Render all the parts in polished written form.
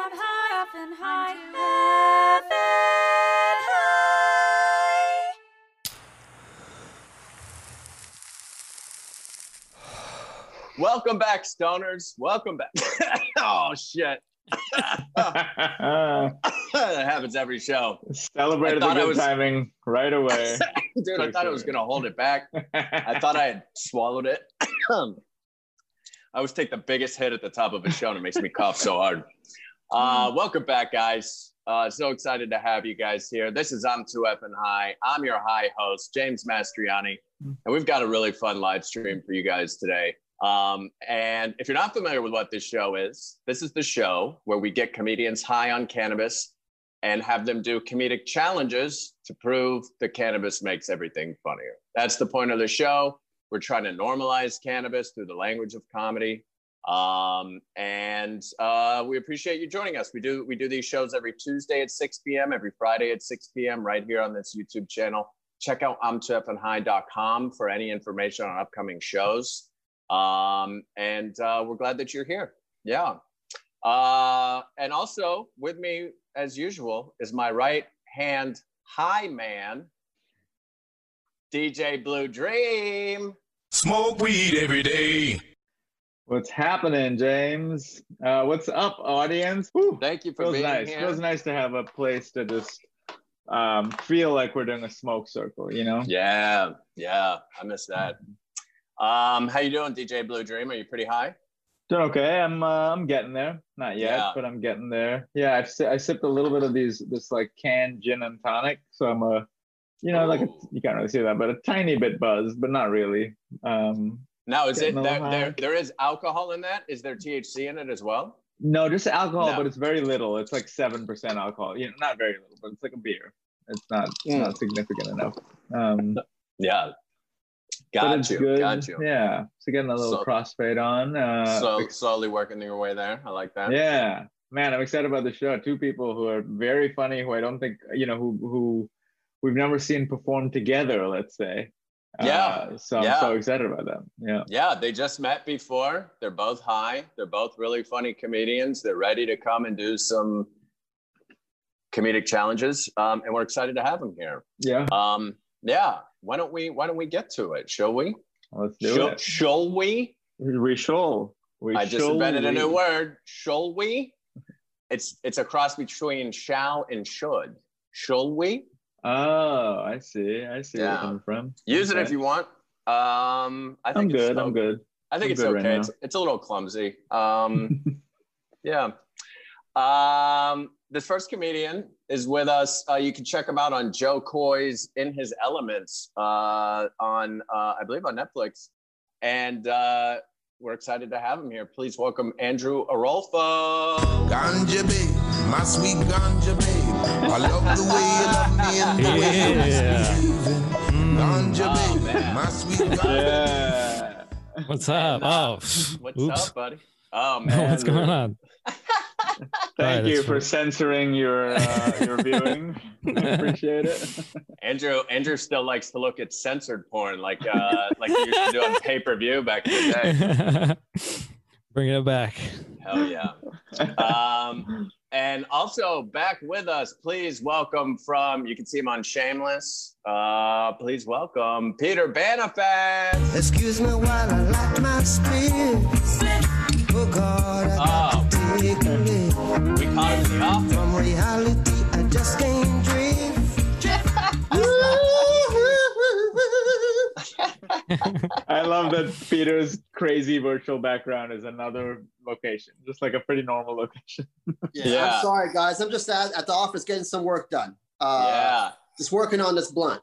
up and high, heaven high. Welcome back, stoners. Welcome back. Oh, shit. That happens every show. Celebrated the good timing right away. Dude, I thought I was going to hold it back. I thought I had swallowed it. I always take the biggest hit at the top of a show and it makes me cough so hard. Welcome back, guys. So excited to have you guys here. This is I'm Too Effin' High. I'm your high host, James Mastriani, and we've got a really fun live stream for you guys today. And if you're not familiar with what this show is, this is the show where we get comedians high on cannabis and have them do comedic challenges to prove that cannabis makes everything funnier. That's the point of the show. We're trying to normalize cannabis through the language of comedy. And we appreciate you joining us. We do these shows every Tuesday at 6 p.m., every Friday at 6 p.m. right here on this YouTube channel. Check out imtooeffinhigh.com for any information on upcoming shows. And we're glad that you're here. Yeah. And also with me, as usual, is my right hand high man, DJ Blue Dream. Smoke weed every day. What's happening, James? What's up, audience? Woo. Thank you for being here. Feels nice to have a place to just feel like we're doing a smoke circle, you know? Yeah, I miss that. How you doing, DJ Blue Dream? Are you pretty high? Doing okay. I'm getting there. Not yet, but I'm getting there. Yeah, I sipped a little bit of this like canned gin and tonic, so I'm you can't really see that, but a tiny bit buzzed, but not really. Now, is it there is alcohol in that? Is there THC in it as well? No, just alcohol, but it's very little. It's like 7% alcohol. You know, not very little, but it's like a beer. It's not significant enough. Yeah. Got you. Yeah. So getting a little crossfade on. Slowly working your way there. I like that. Yeah. Man, I'm excited about the show. Two people who are very funny, who I don't think, who we've never seen perform together, let's say. So I'm so excited about them. Yeah, they just met before. They're both high. They're both really funny comedians. They're ready to come and do some comedic challenges. And we're excited to have them here. Yeah. Why don't we get to it? Shall we? Let's do it. Shall we? We shall. I just invented a new word. Shall we? It's a cross between shall and should. Shall we? Oh, I see. I see where you're coming from. Use it if you want. I think I'm good. I think it's okay. Right, it's a little clumsy. Yeah. This first comedian is with us. You can check him out on Joe Coy's In His Elements on I believe on Netflix. And we're excited to have him here. Please welcome Andrew Arolfo. Ganja babe, my sweet ganja babe. I love the way you love me and the way you ganja babe, my sweet ganja. What's up? What's up, buddy? Oh man, what's going on? Thank you for censoring your viewing. I appreciate it. Andrew still likes to look at censored porn like you used to do on pay-per-view back in the day. Bringing it back. Hell yeah. And also back with us, please welcome you can see him on Shameless. Please welcome Peter Banifast. Excuse me while I light my spirits. Oh God, I got to take a lift. We caught him in the office. From reality, I just can't drift. I love that Peter's crazy virtual background is another location, just like a pretty normal location. Yeah. I'm sorry, guys. I'm just at the office getting some work done. Just working on this blunt.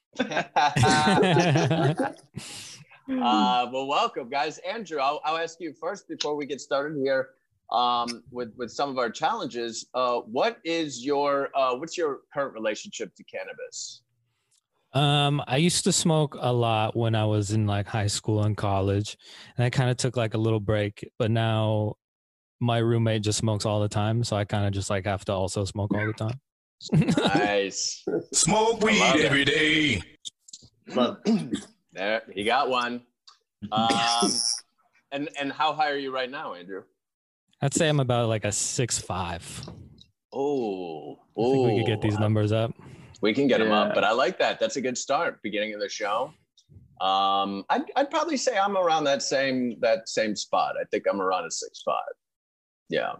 Well, welcome, guys. Andrew, I'll ask you first before we get started here with some of our challenges. What's your current relationship to cannabis? I used to smoke a lot when I was in like high school and college, and I kind of took like a little break, but now my roommate just smokes all the time. So I kind of just like have to also smoke all the time. Nice. Smoke weed every day. There, he got one. And how high are you right now, Andrew? I'd say I'm about like a 6'5". Oh, I think we could get these numbers up. We can get them up, but I like that. That's a good start. Beginning of the show. I'd probably say I'm around that same spot. I think I'm around a 6'5". Yeah.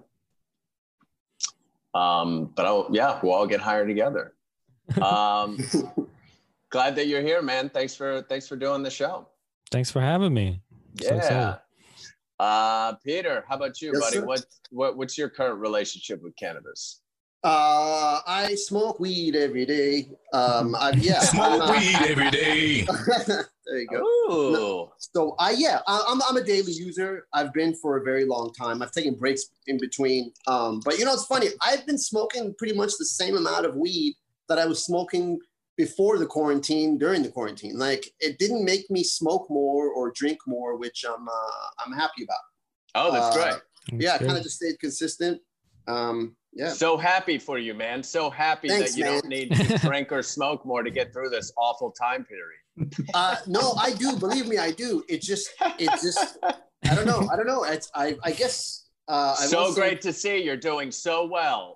But we'll all get higher together. Glad that you're here, man. Thanks for doing the show. Thanks for having me. Yeah. Peter, how about you, buddy? Sir. What's your current relationship with cannabis? I smoke weed every day. Smoke weed every day. There you go. Ooh. So I'm a daily user. I've been for a very long time. I've taken breaks in between. But you know, it's funny. I've been smoking pretty much the same amount of weed that I was smoking before the quarantine, during the quarantine. Like, it didn't make me smoke more or drink more, which I'm happy about. Oh, that's great. Yeah, I kind of just stayed consistent. Yeah. So happy for you, man. So happy that you don't need to drink or smoke more to get through this awful time period. No, I do. Believe me, I do. It just, I don't know. It's, I guess. So great to see you're doing so well.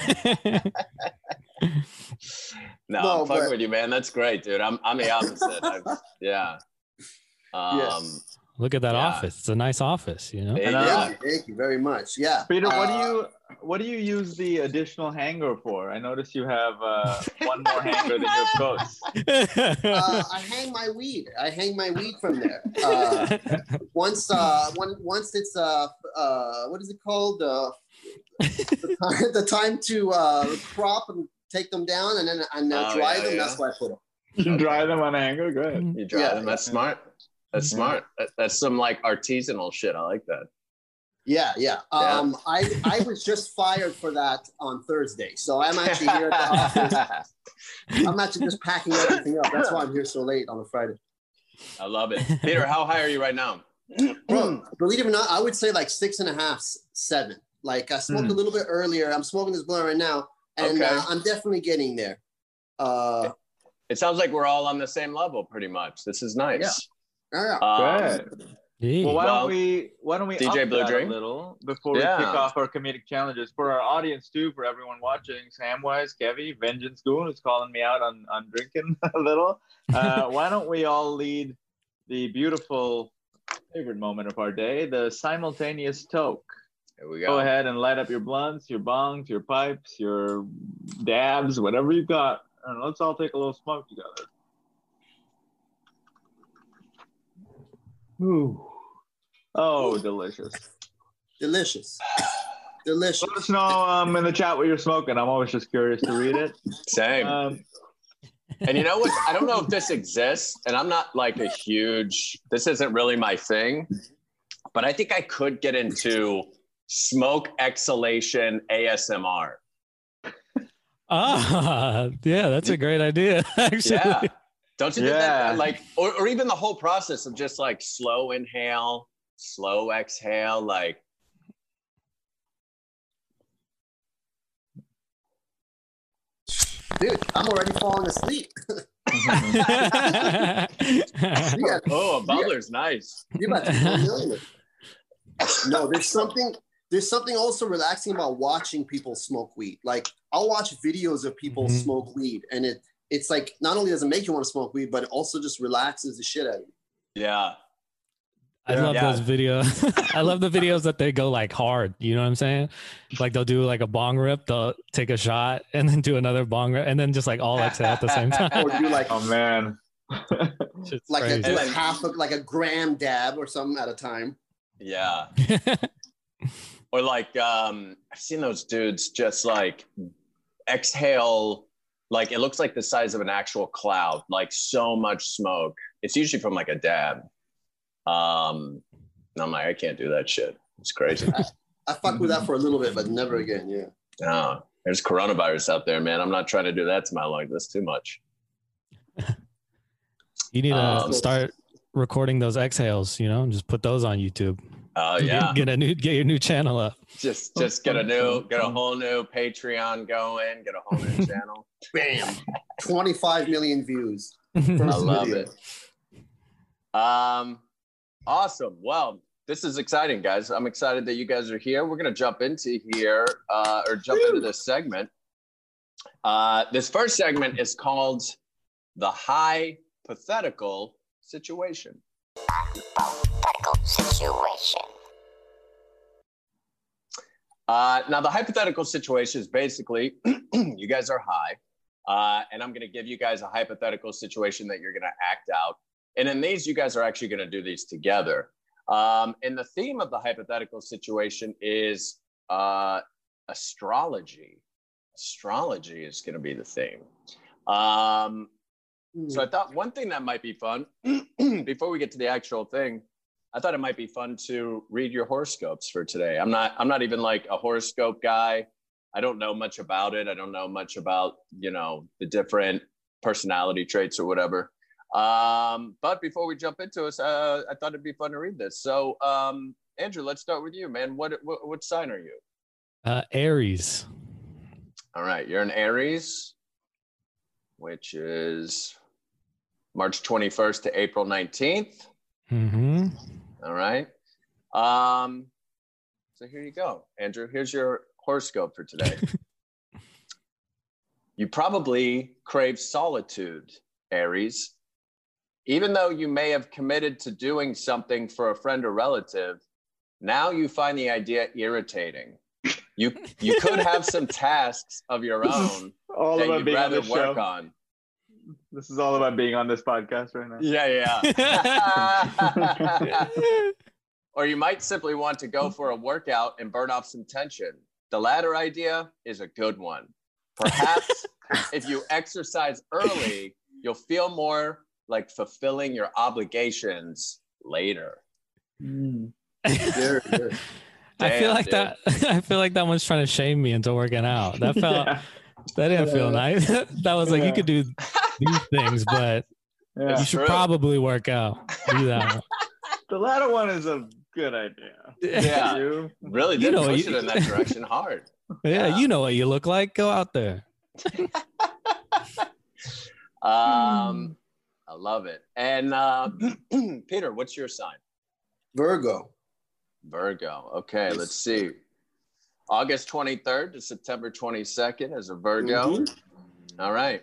No, I'm fucking with you, man. That's great, dude. I'm the opposite. Yeah. Yes. Look at that office. It's a nice office, you know? Thank you very much. Yeah. Peter, what do you use the additional hanger for? I notice you have one more hanger than your post. I hang my weed. From there. Once it's what is it called? The time to crop and take them down and then dry them. Yeah. That's why I put them. You dry them on a hanger. Good. You dry them. That's smart. That's smart. That's some like artisanal shit. I like that. Yeah. I was just fired for that on Thursday, so I'm actually here at the office. I'm actually just packing everything up. That's why I'm here so late on a Friday. I love it. Peter, how high are you right now? Bro, believe it or not, I would say like 6.5, 7. Like, I smoked a little bit earlier. I'm smoking this blunt right now, and I'm definitely getting there. It sounds like we're all on the same level, pretty much. This is nice. Yeah. Well, why don't we DJ up Blue that Dream a little before we kick off our comedic challenges for our audience too, for everyone watching? Samwise, Kevy, Vengeance Goon is calling me out on drinking a little. Why don't we all lead the beautiful favorite moment of our day, the simultaneous toke? Here we go. Go ahead and light up your blunts, your bongs, your pipes, your dabs, whatever you've got, and let's all take a little smoke together. Ooh. Oh, delicious. Delicious. Let us know in the chat what you're smoking. I'm always just curious to read it. Same. And you know what? I don't know if this exists, and I'm not like this isn't really my thing, but I think I could get into smoke exhalation ASMR. Yeah, that's a great idea, actually. Yeah. Don't you think that, like, or even the whole process of just like slow inhale, slow exhale, like. Dude, I'm already falling asleep. Oh, a bubbler's nice. You're about to No, there's something also relaxing about watching people smoke weed. Like, I'll watch videos of people smoke weed, and it's like, not only does it make you want to smoke weed, but it also just relaxes the shit out of you. Yeah. I love those videos. I love the videos that they go like hard. You know what I'm saying? Like, they'll do like a bong rip, they'll take a shot and then do another bong rip and then just like all exhale at the same time. Or do like, oh man. Like a gram dab or something at a time. Yeah. Or like, I've seen those dudes just like exhale. Like, it looks like the size of an actual cloud, like so much smoke. It's usually from like a dab. And I'm like, I can't do that shit. It's crazy. I fucked with that for a little bit, but never again. Yeah. No, there's coronavirus out there, man. I'm not trying to do that to my lungs. That's too much. You need to start recording those exhales, you know, and just put those on YouTube. Oh yeah. Get your new channel up. Just get a whole new Patreon going, get a whole new channel. Bam. 25 million views. I love it. Awesome. Well, this is exciting, guys. I'm excited that you guys are here. We're going to jump into into this segment. This first segment is called the hypothetical situation. Hypothetical situation. Now, the hypothetical situation is basically you guys are high, and I'm going to give you guys a hypothetical situation that you're going to act out. And in these, you guys are actually going to do these together. And the theme of the hypothetical situation is astrology. Astrology is going to be the theme. So I thought one thing that might be fun, before we get to the actual thing, I thought it might be fun to read your horoscopes for today. I'm not even like a horoscope guy. I don't know much about it. I don't know much about, the different personality traits or whatever. But before we jump into it, I thought it'd be fun to read this. So, Andrew, let's start with you, man. What sign are you? Aries. All right. You're an Aries, which is March 21st to April 19th. Mm-hmm. All right. So here you go, Andrew. Here's your horoscope for today. You probably crave solitude, Aries. Even though you may have committed to doing something for a friend or relative, now you find the idea irritating. You could have some tasks of your own that you'd rather work on. This is all about being on this podcast right now. Yeah. Or you might simply want to go for a workout and burn off some tension. The latter idea is a good one. Perhaps if you exercise early, you'll feel more like fulfilling your obligations later. Very good. I feel like that one's trying to shame me into working out. That didn't feel nice. That was like, you could do these things, but you should probably work out. Do that one. The latter one is a good idea. Yeah, really did push it in that direction hard. Yeah, you know what you look like. Go out there. I love it. And Peter, what's your sign? Virgo. Okay, let's see. August 23rd to September 22nd is a Virgo. Mm-hmm. All right.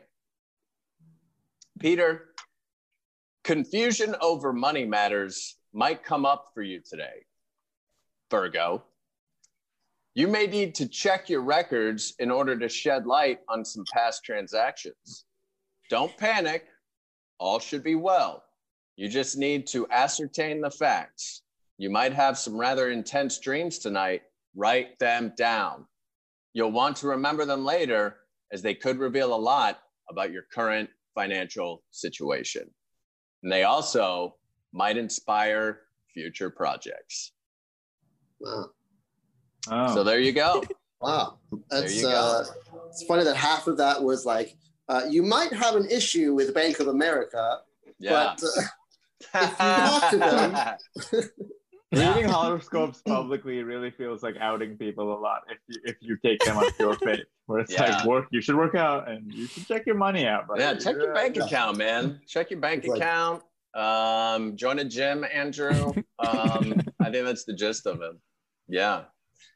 Peter, confusion over money matters might come up for you today. Virgo, you may need to check your records in order to shed light on some past transactions. Don't panic. All should be well. You just need to ascertain the facts. You might have some rather intense dreams tonight. Write them down. You'll want to remember them later, as they could reveal a lot about your current financial situation. And they also might inspire future projects. Wow. Oh. So there you go. Wow. That's, There you go. It's funny that half of that was like, you might have an issue with Bank of America, Yeah. but if you talk to them, Reading horoscopes publicly really feels like outing people a lot if you take them on pure faith. Where it's like you should work out and you should check your money out. Buddy. Yeah, check your bank account, man. Check your bank account. Join a gym, Andrew. I think that's the gist of it. Yeah.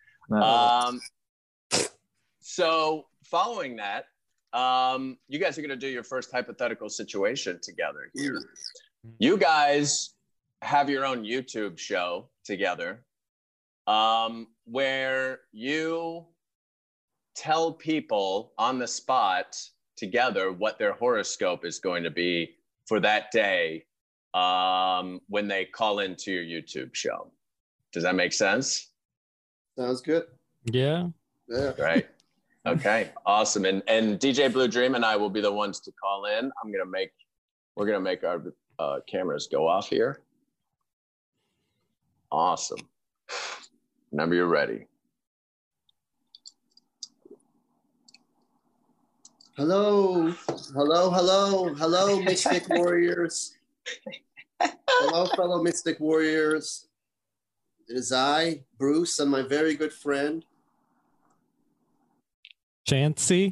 So following that, you guys are going to do your first hypothetical situation together here. You guys have your own YouTube show together, where you tell people on the spot together what their horoscope is going to be for that day, when they call into your YouTube show. Does that make sense? sounds good. Yeah. Yeah. Right. Okay. Awesome. And DJ Blue Dream and I will be the ones to call in. We're gonna make our cameras go off here. Awesome. Whenever you're ready. Hello, Mystic Warriors. Hello, fellow Mystic Warriors. It is I, Bruce, and my very good friend, Chancey.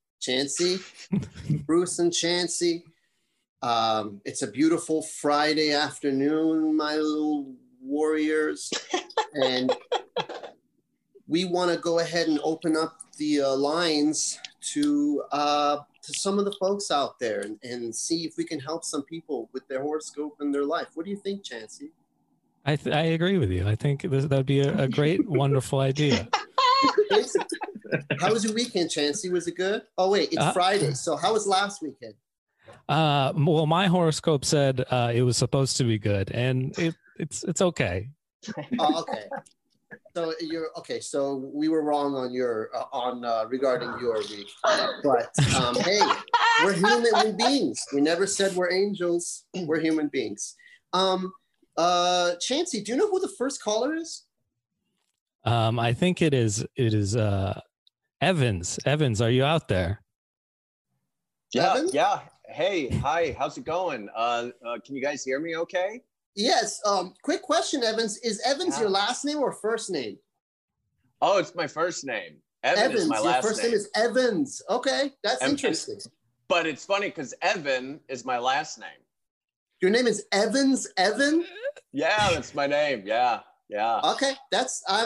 Bruce and Chancey. It's a beautiful Friday afternoon, my little warriors, and we want to go ahead and open up the lines to some of the folks out there and see if we can help some people with their horoscope and their life. What do you think, Chancey? I agree with you. I think that'd be a great, wonderful idea. How was your weekend, Chancey? Was it good? Oh wait, it's Friday. So how was last weekend? Well, my horoscope said it was supposed to be good, and it's okay. Oh, okay. So you're okay. So we were wrong on your regarding your week, but hey, we're human beings. We never said we're angels. We're human beings. Chancey, do you know who the first caller is? I think it is Evans. Evans, are you out there? Yeah, Evans? yeah. Hey, hi. How's it going? Can you guys hear me? Okay. Yes. Quick question, Evans. Is Evans your last name or first name? Oh, it's my first name. Evans is my last your first name is Evans. Okay, that's interesting. But it's funny because Evan is my last name. Your name is Evans. Evan? Yeah, that's my name. Yeah, yeah. Okay, hey,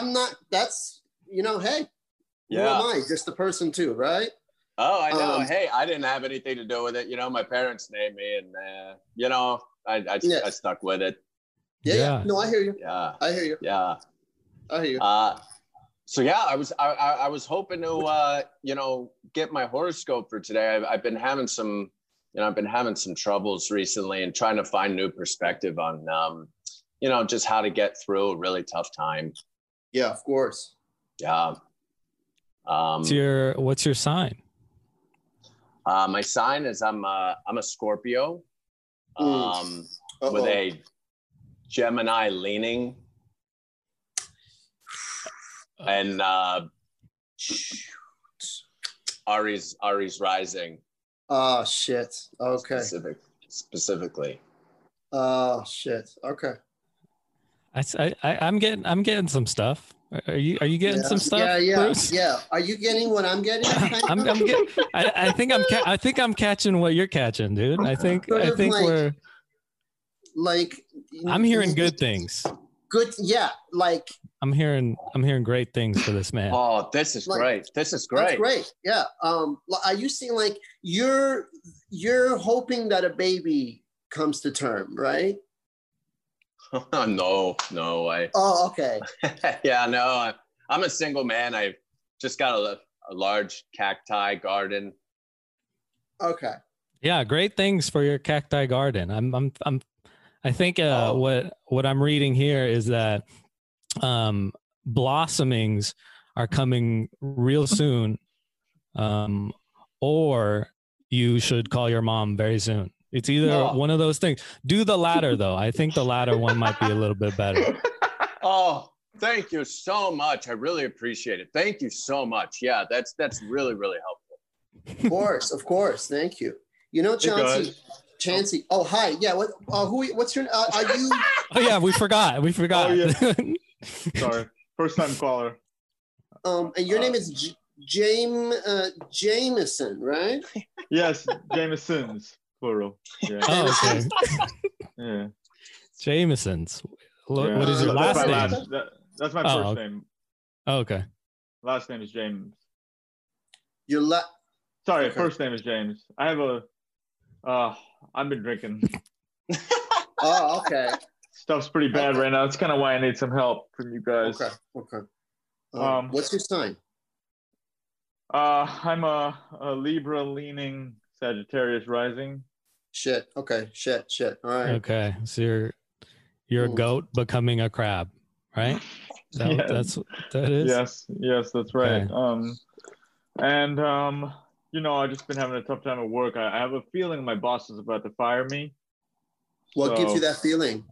who am I? Just a person too, right? Oh, I know. Hey, I didn't have anything to do with it. My parents named me, and I stuck with it. Yeah. No, I hear you. Yeah, I hear you. Yeah, I hear you. So yeah, I was hoping to get my horoscope for today. I've been having some troubles recently and trying to find new perspective on just how to get through a really tough time. Yeah, of course. Yeah. What's your sign? My sign is I'm a Scorpio, with a Gemini leaning, and Aries rising. Oh shit. Okay. Specifically. Oh shit. Okay. I'm getting some stuff. Are you getting some stuff? Yeah. Are you getting what I'm getting? I think I'm catching what you're catching, dude. I think we're like. I'm hearing good things. Good, yeah. Like I'm hearing great things for this man. Oh, this is great. This is great. That's great. Yeah. Are you seeing like you're hoping that a baby comes to term, right? No. Oh, okay. Yeah, no. I'm a single man. I've just got a large cacti garden. Okay. Yeah, great things for your cacti garden. I think what I'm reading here is that blossomings are coming real soon, or you should call your mom very soon. It's either one of those things. Do the latter, though. I think the latter one might be a little bit better. Oh, thank you so much. I really appreciate it. Thank you so much. Yeah, that's really, really helpful. Of course. Thank you. Chancey. Oh, hi. Yeah. What's your? Are you? Oh yeah, we forgot. Oh, yeah. Sorry, first time caller. And your name is Jameson, right? Yes, Jamesons, plural. Yeah. Oh, okay. Yeah. Jamesons. What is your last name? That's my first name. Oh, okay. Last name is James. Sorry, first name is James. I have I've been drinking. Oh, okay. Stuff's pretty bad right now. That's kind of why I need some help from you guys. Okay. What's your sign? I'm a Libra leaning Sagittarius rising. Shit. Okay. Shit. All right. Okay. So you're a goat becoming a crab, right? That is? Yes, that's right. Okay. I've just been having a tough time at work. I have a feeling my boss is about to fire me. What gives you that feeling?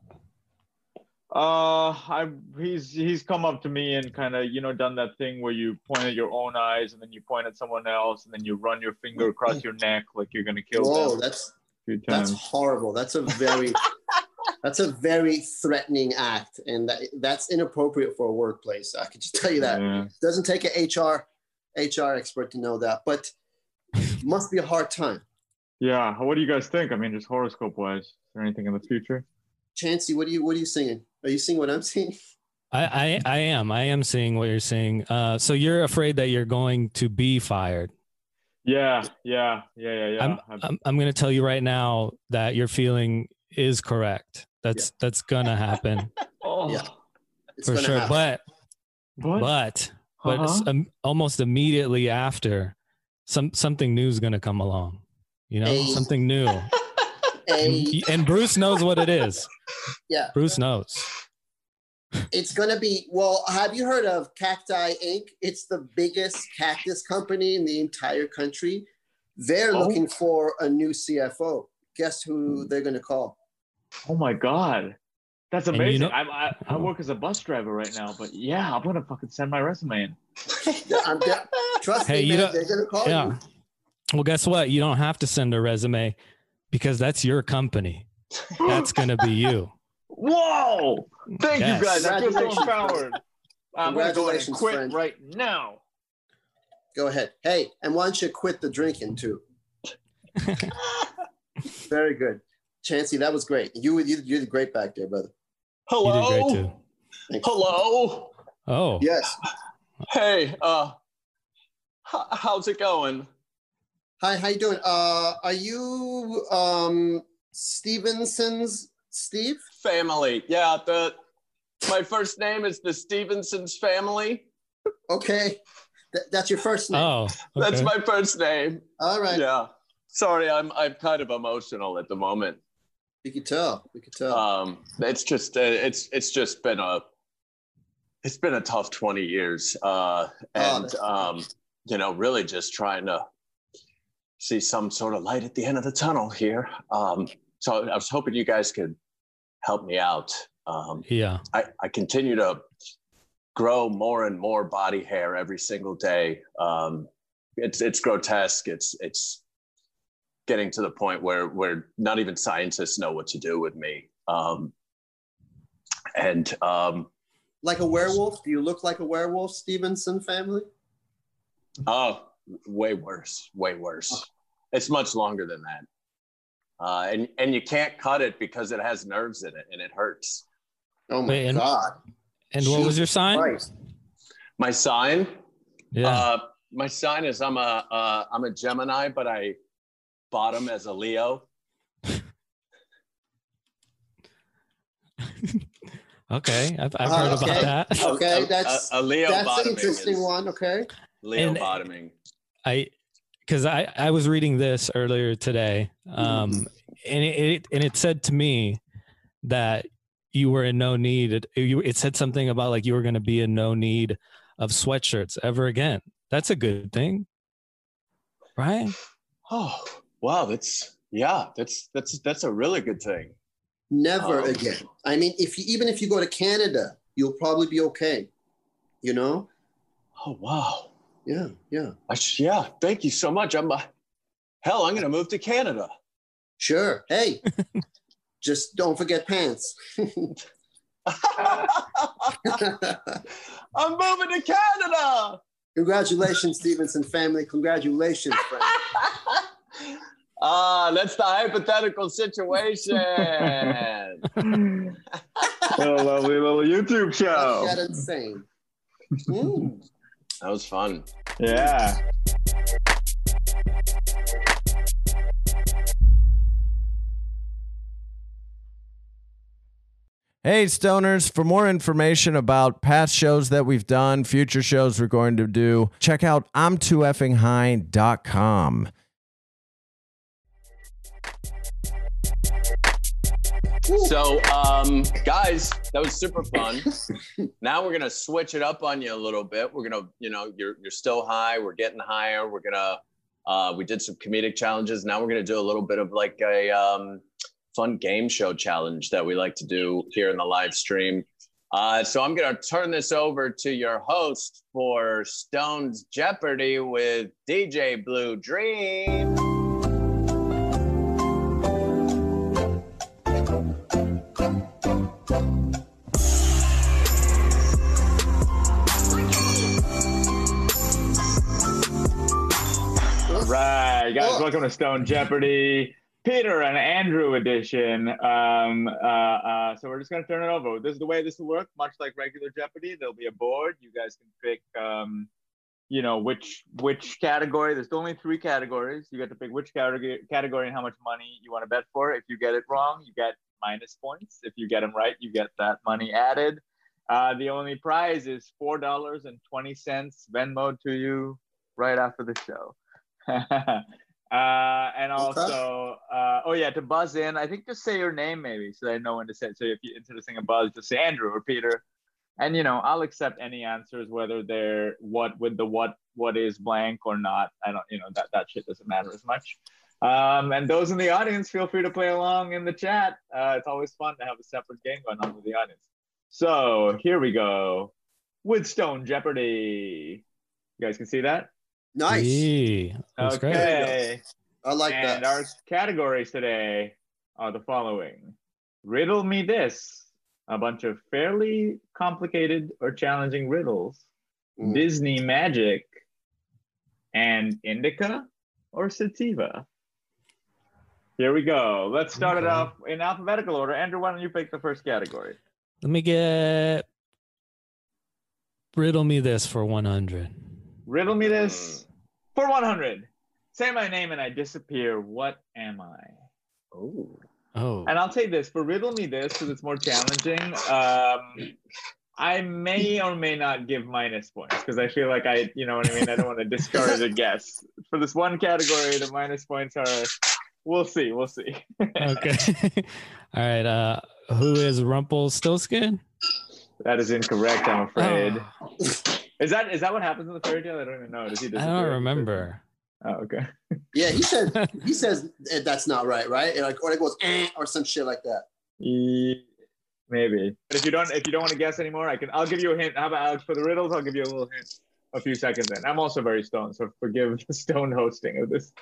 He's come up to me and kind of done that thing where you point at your own eyes and then you point at someone else and then you run your finger across your neck like you're gonna kill them. That's horrible. That's a very threatening act, and that's inappropriate for a workplace. I can just tell you that. Yeah. It doesn't take an HR expert to know that, but must be a hard time. Yeah. What do you guys think? I mean, just horoscope wise, is there anything in the future? Chancey, what are you singing? Are you seeing what I'm seeing? I am seeing what you're seeing. So you're afraid that you're going to be fired. Yeah. I'm going to tell you right now that your feeling is correct. That's gonna happen. Yeah, it's for gonna sure. happen. But almost immediately after, something new is gonna come along. You know, something new. And Bruce knows what it is. Yeah, Bruce knows. It's gonna be. Well, have you heard of Cacti Inc? It's the biggest cactus company in the entire country. They're looking for a new CFO. Guess who they're gonna call? Oh my God. That's amazing. You know, I work as a bus driver right now, but yeah, I'm gonna fucking send my resume in. Trust me, man, they're gonna call you. Well, guess what? You don't have to send a resume because that's your company. That's gonna be you. Whoa! Thank you guys. I feel so empowered. I'm gonna go ahead and quit friend. right now. Go ahead. Hey, and why don't you quit the drinking too? Very good. Chancey, that was great. You did great back there, brother. Hello. You did great too. Hello. Oh. Yes. Hey, how's it going? Hi, how you doing? Are you Stevenson's Steve? Family. Yeah, my first name is the Stevenson's family. Okay. That's your first name. Oh. Okay. That's my first name. All right. Yeah. Sorry, I'm kind of emotional at the moment. We could tell. It's just been a tough 20 years, you know, really just trying to see some sort of light at the end of the tunnel here. So I was hoping you guys could help me out. Yeah, I continue to grow more and more body hair every single day. It's grotesque. It's getting to the point where not even scientists know what to do with me. Like a werewolf? Do you look like a werewolf, Stevenson family? Oh, way worse. It's much longer than that. And you can't cut it because it has nerves in it and it hurts. Oh my God. And what was your sign? Christ. My sign? Yeah. My sign is I'm a Gemini, but I bottom as a Leo. Okay, I've heard about that. Okay, that's a Leo. That's an interesting one. Okay, Leo bottoming. Because I was reading this earlier today, and it said to me that you were in no need. It said something about like you were going to be in no need of sweatshirts ever again. That's a good thing, right? Oh, wow, that's a really good thing. Never again. I mean, even if you go to Canada, you'll probably be okay. You know? Oh wow. Yeah. Yeah. Thank you so much. I'm going to move to Canada. Sure. Hey, just don't forget pants. I'm moving to Canada. Congratulations, Stevenson family. Congratulations, friend. That's the hypothetical situation. What a lovely little YouTube show. That's insane. That was fun. Yeah. Hey, Stoners, for more information about past shows that we've done, future shows we're going to do, check out I'm2effing-high.com. So, guys, that was super fun. Now we're gonna switch it up on you a little bit. We're gonna, you're still high. We're getting higher. We're gonna, we did some comedic challenges. Now we're gonna do a little bit of like a fun game show challenge that we like to do here in the live stream. So I'm gonna turn this over to your host for Stone's Jeopardy with DJ Blue Dream. Right, guys, welcome to Stone Jeopardy. Peter and Andrew edition. So we're just gonna turn it over. This is the way this will work. Much like regular Jeopardy, there'll be a board. You guys can pick, which category. There's only 3 categories. You get to pick which category and how much money you want to bet for. If you get it wrong, you get minus points. If you get them right, you get that money added. The only prize is $4.20 Venmo to you right after the show. And also, to buzz in, I think just say your name maybe so that I know when to say it. So if you instead of saying a buzz, just say Andrew or Peter. And I'll accept any answers, whether they're what is blank or not. I don't, that shit doesn't matter as much. And those in the audience, feel free to play along in the chat. It's always fun to have a separate game going on with the audience. So here we go with Stone Jeopardy. You guys can see that? Nice. Hey, that's okay. Great. I like that. And our categories today are the following. Riddle me this. A bunch of fairly complicated or challenging riddles. Disney magic. And indica or sativa. Here we go. Let's start it off in alphabetical order. Andrew, why don't you pick the first category? Let me get riddle me this for 100. Riddle me this for 100. Say my name and I disappear. What am I? Oh. And I'll take this for riddle me this because it's more challenging. I may or may not give minus points because I feel like I don't want to discourage a guess. For this one category, the minus points are, we'll see. Okay. All right. Who is Rumpelstiltskin? That is incorrect, I'm afraid. Oh. Is that what happens in the fairy tale? I don't even know. Does he disappear? I don't remember. Oh, okay. Yeah, he says that's not right? Or it goes or some shit like that. Maybe. But if you don't want to guess anymore, I'll give you a hint. How about Alex for the riddles? I'll give you a little hint a few seconds in. I'm also very stoned, so forgive the stone hosting of this.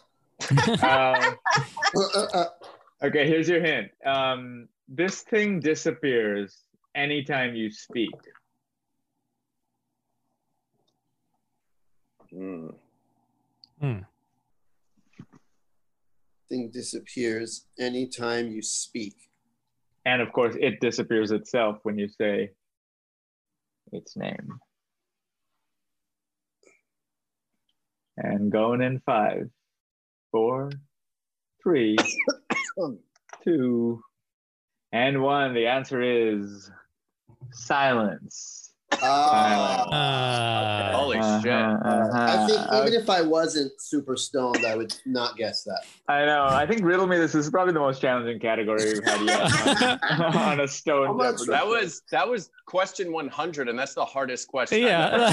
Okay, here's your hint. This thing disappears anytime you speak. Thing disappears anytime you speak. And of course, it disappears itself when you say its name. And going in 5, 4, 3, 2, and 1. The answer is silence. Holy shit. I think even if I wasn't super stoned, I would not guess that. I know. I think riddle me this is probably the most challenging category we've had yet on a stone. That was question 100, and that's the hardest question. Yeah.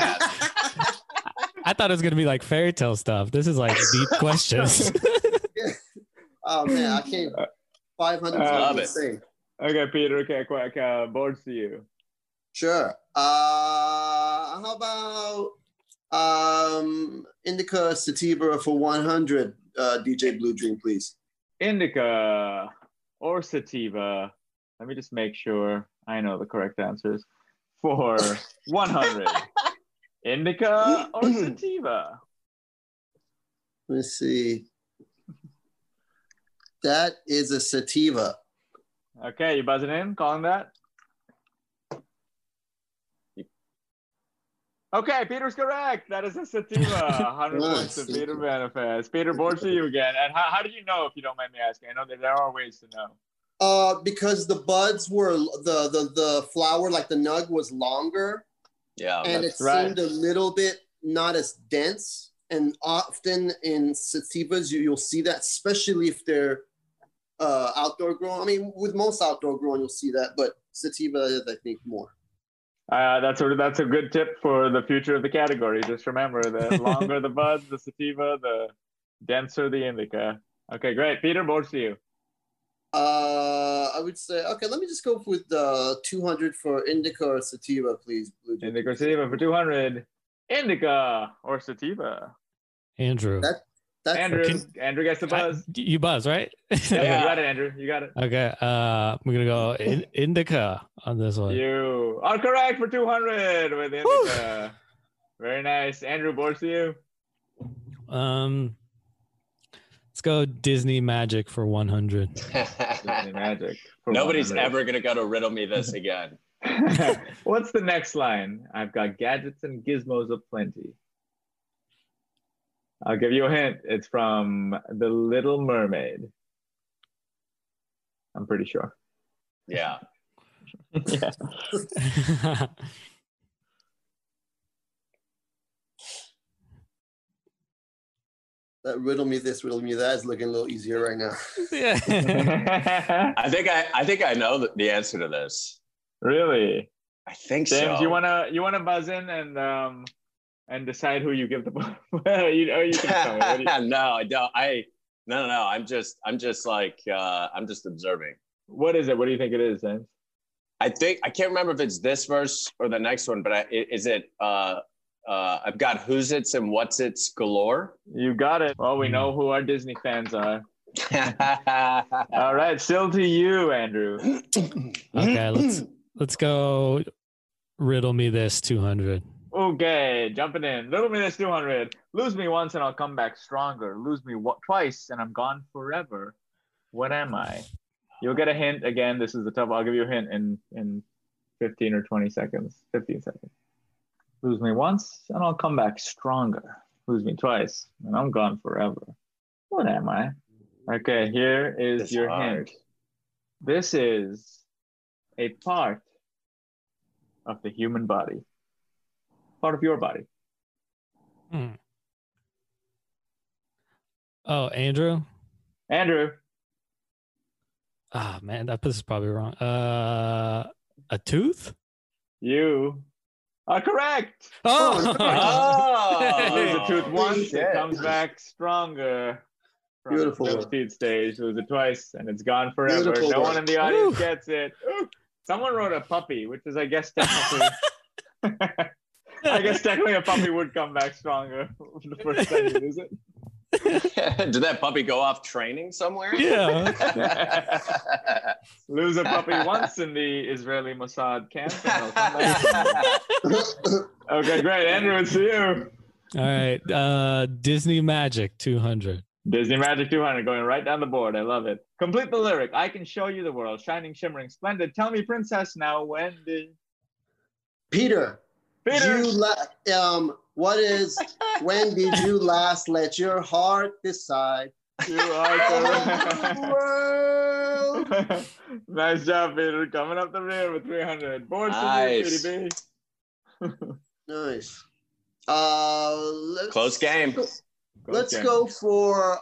I thought it was gonna be like fairy tale stuff. This is like deep questions. Oh man, I can't. 500 love it. Okay, Peter. Okay, quick. Boards to you. Sure. How about indica sativa for 100? DJ Blue Dream, please. Indica or sativa. Let me just make sure I know the correct answers. For 100. Indica or sativa? Let's see. That is a sativa. Okay, you buzzing in? Calling that? Okay, Peter's correct. That is a sativa. 100 points to Peter Manifest. Peter, boards to you again. And how did you know, if you don't mind me asking? I know that there are ways to know. Because the buds were, the flower, like the nug, was longer. Yeah, and it seemed a little bit not as dense. And often in sativas, you'll see that, especially if they're outdoor grown. I mean, with most outdoor grown, you'll see that, but sativa is, I think, more. That's a good tip for the future of the category. Just remember, the longer the buds, the sativa, the denser the indica. Okay, great. Peter, boards to you. I would say, okay, let me just go with 200 for indica or sativa, please. Indica or sativa for 200. Indica or sativa? Andrew. Andrew gets the buzz. You buzz, right? Yeah, you got it, Andrew. You got it. Okay. We're going to go indica on this one. You are correct for 200 with indica. Very nice. Andrew, boards to you. Let's go Disney Magic for 100. Disney Magic. Nobody's ever gonna go to riddle me this again. What's the next line? I've got gadgets and gizmos aplenty. I'll give you a hint. It's from The Little Mermaid. I'm pretty sure. Yeah. Yeah. That riddle me this, riddle me that is looking a little easier right now. Yeah. I think I know the answer to this. Really? I think James, so. you wanna buzz in and decide who you give the ball? you can tell me. No, I don't. No. I'm just like I'm just observing. What is it? What do you think it is, James? I can't remember if it's this verse or the next one, but is it? I've got who's it's and what's it's galore. You got it. Well, we know who our Disney fans are. All right, still to you, Andrew. Okay, let's go. Riddle me this 200. Okay, jumping in. Riddle me this 200. Lose me once and I'll come back stronger. Lose me twice and I'm gone forever. What am I? You'll get a hint again. This is the tough. I'll give you a hint in 15 or 20 seconds. 15 seconds. Lose me once and I'll come back stronger. Lose me twice and I'm gone forever. What am I? Okay, here is your hint. This is a part of the human body. Part of your body. Oh, Andrew? Andrew. Ah, man, this is probably wrong. A tooth? You are correct. Oh! Lose a tooth once, it comes back stronger. Beautiful. The speed stage. Lose it twice, and it's gone forever. Beautiful No work. one in the audience gets it. Ooh. Someone wrote a puppy, which is, I guess, technically... a puppy would come back stronger the first time you lose it. Did that puppy go off training somewhere? Yeah. Lose a puppy once in the Israeli Mossad camp. And they'll come back. Okay, great. Andrew, it's you. All right. Disney Magic 200. Disney Magic 200 going right down the board. I love it. Complete the lyric. I can show you the world. Shining, shimmering, splendid. Tell me, princess, now when did... Peter. What is, when did you last let your heart decide? You are correct. Nice job, Peter. Coming up the rear with 300. Boards nice. to you, Nice. Close game. Let's go for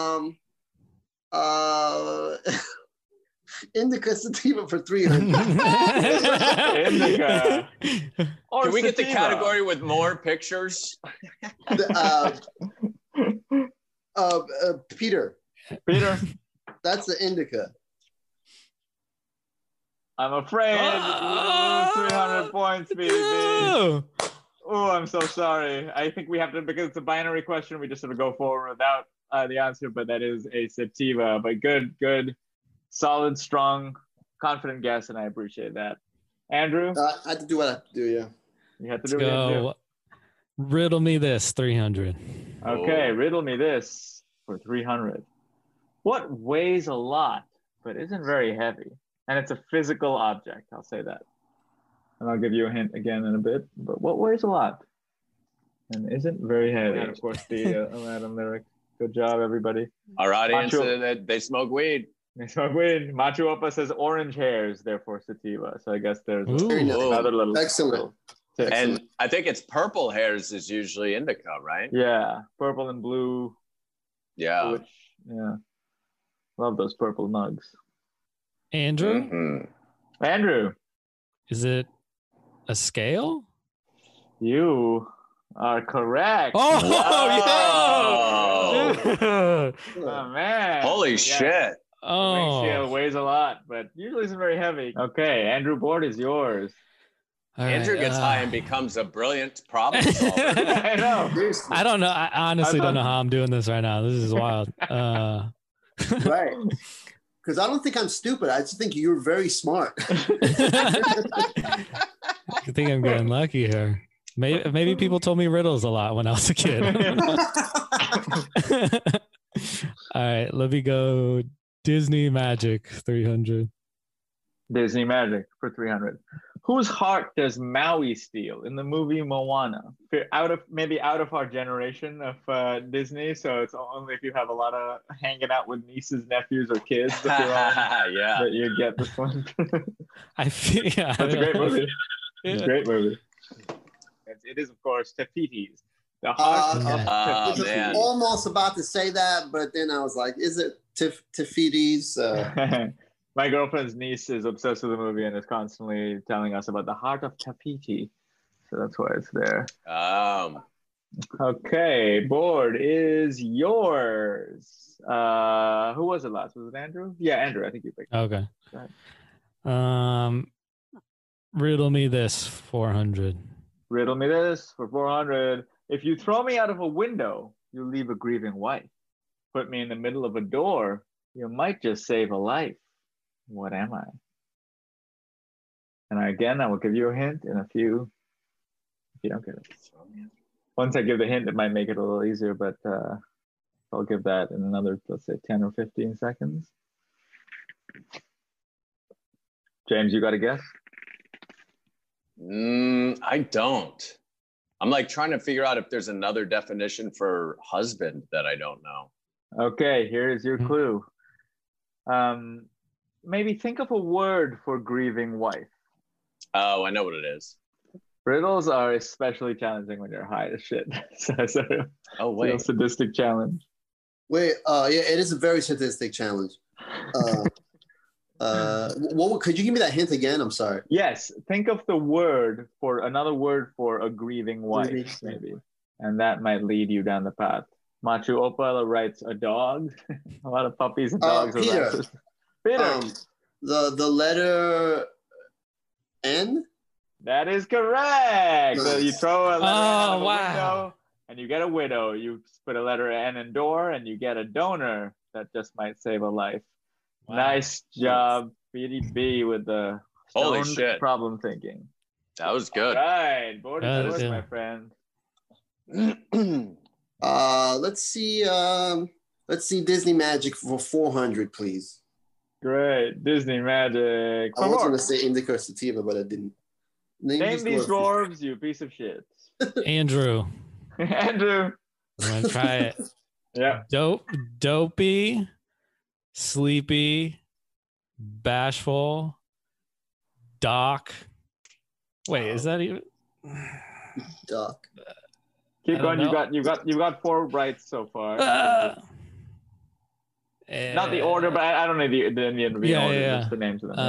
Indica Sativa for 300. Indica. Can we get the category with more pictures? Peter. Peter. That's the Indica. I'm afraid you lose 300 points, baby. Oh, I'm so sorry. I think we have to, because it's a binary question, we just sort of go forward without the answer, but that is a sativa. But good, solid, strong, confident guess, and I appreciate that. Andrew? I had to do what I have to do, yeah. You have to do what you have to do. Riddle me this 300. Okay, riddle me this for 300. What weighs a lot, but isn't very heavy? And it's a physical object, I'll say that. And I'll give you a hint again in a bit. But what weighs a lot and isn't very heavy? And of course, the Aladdin lyric. Good job, everybody. Our audience, they smoke weed. They smoke weed. Machu Opa says orange hairs, therefore sativa. So I guess there's another little... Excellent. And I think it's purple hairs is usually indica, right? Yeah, purple and blue. Yeah. Yeah. Love those purple nugs. Andrew? Mm-hmm. Andrew. Is it a scale? You are correct. Oh, oh man. Holy shit. Oh. Scale weighs a lot, but usually isn't very heavy. Okay, Andrew, board is yours. Andrew gets high and becomes a brilliant problem solver. I know. I don't know. I honestly don't know how I'm doing this right now. This is wild. Right. Because I don't think I'm stupid. I just think you're very smart. I think I'm getting lucky here. Maybe people told me riddles a lot when I was a kid. All right, let me go Disney Magic 300. Disney Magic for 300. Whose heart does Maui steal in the movie Moana? Out of our generation of Disney, so it's only if you have a lot of hanging out with nieces, nephews, or kids that you get this one. I feel That's a great movie. Yeah. It's a great movie. It is, of course, Te Fiti's. The heart of Te Fiti. Man. Almost about to say that, but then I was like, is it Te Fiti's? My girlfriend's niece is obsessed with the movie and is constantly telling us about the heart of Te Fiti. So that's why it's there. Okay, board is yours. Who was it last? Was it Andrew? Yeah, Andrew. I think you picked. Okay. Go ahead. Riddle me this 400. Riddle me this for 400. If you throw me out of a window, you leave a grieving wife. Put me in the middle of a door, you might just save a life. What am I? And I will give you a hint in a few. If you don't get it. Once I give the hint, it might make it a little easier, but I'll give that in another, let's say, 10 or 15 seconds. James, you got a guess? I don't. I'm like trying to figure out if there's another definition for husband that I don't know. Okay, here's your clue. Maybe think of a word for grieving wife. Oh, I know what it is. Riddles are especially challenging when you're high as shit. so oh, wait. It's a sadistic challenge. Wait, yeah, it is a very sadistic challenge. Could you give me that hint again? I'm sorry. Yes, think of the word for another word for a grieving wife, maybe, and that might lead you down the path. Machu Opala writes a dog. A lot of puppies and dogs. Peter. Peter. The letter N. That is correct. Nice. So you throw a letter out of a wow. window, and you get a widow. You put a letter N in door, and you get a donor that just might save a life. Wow. Nice job, BDB, with the holy shit problem thinking. That was good. All right, board is yours, my friend. Let's see Disney Magic for 400, please. Great, Disney Magic. I was going to say Indica or Sativa, but I didn't. Name these dwarves, you piece of shit. Andrew. Andrew. I'm going to try it. Yeah. Dopey, sleepy, bashful, Doc. Wait, is that even? Doc. Keep going. You got 4 rights so far. Not the order, but I don't know the Indian order. Yeah. Just the names of them.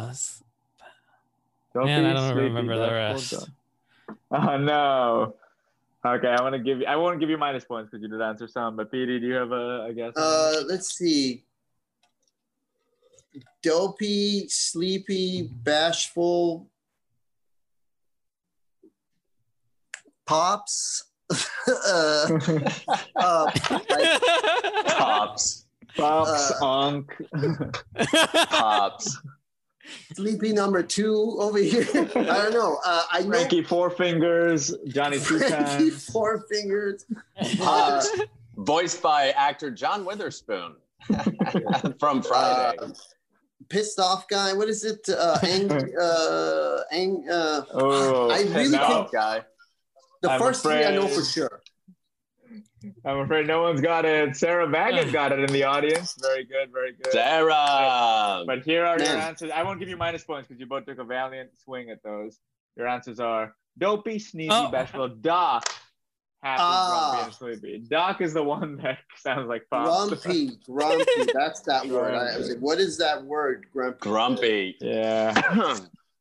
Man, I don't remember the rest. Oh no. Okay, I won't give you minus points because you did answer some. But PD, do you have a guess? Let's see. Dopey, sleepy, bashful, pops. Pops. Onk. Pops. Sleepy number 2 over here. I don't know. I know Frankie Four Fingers, Johnny Two Frankie Times. Four Fingers. Pops. Voiced by actor John Witherspoon from Friday. Pissed off guy. What is it? I really can't. Guy. The first 3 I know for sure. I'm afraid no one's got it. Sarah Baggett got it in the audience. Very good, very good. Sarah! But here are your answers. I won't give you minus points because you both took a valiant swing at those. Your answers are Dopey, Sneezy, Bashful, Doc, Happy, Grumpy, and Sleepy. Doc is the one that sounds like Pops. Grumpy. That's that word. I was like, what is that word? Grumpy. Yeah.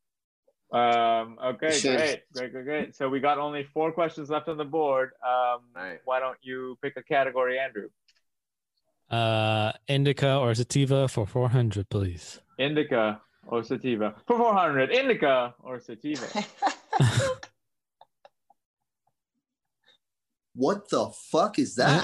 Okay, great. So we got only 4 questions left on the board. Why don't you pick a category, Andrew? Indica or sativa for 400, please. Indica or sativa for 400. Indica or sativa. What the fuck is that?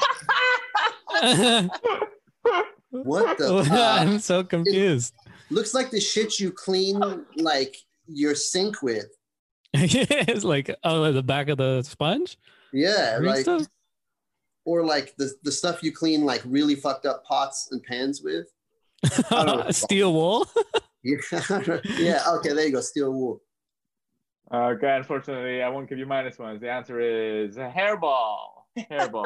What the? I'm so confused. Looks like the shit you clean like your sink with. It's like the back of the sponge. Yeah, like stuff? or like the stuff you clean like really fucked up pots and pans with. Steel wool. Yeah. Yeah. Okay. There you go. Steel wool. Okay. Unfortunately, I won't give you -1. The answer is a hairball. Hairball.